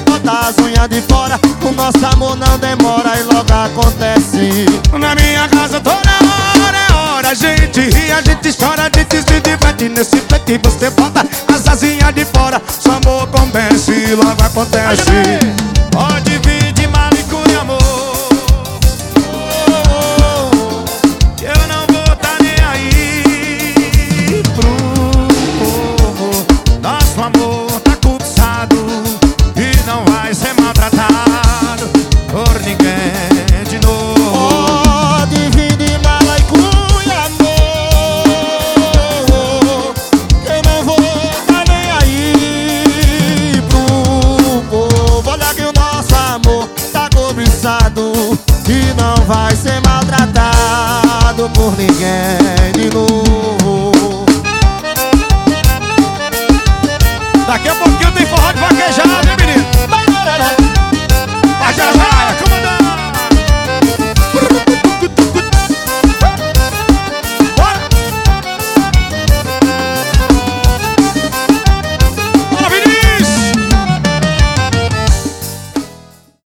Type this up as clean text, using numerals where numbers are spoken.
bota as unhas de fora. O nosso amor não demora e logo acontece. Na minha casa toda hora é hora. A gente ri, a gente chora, a gente se diverte. Nesse plate você bota as asinhas de fora. Seu amor convence e logo acontece.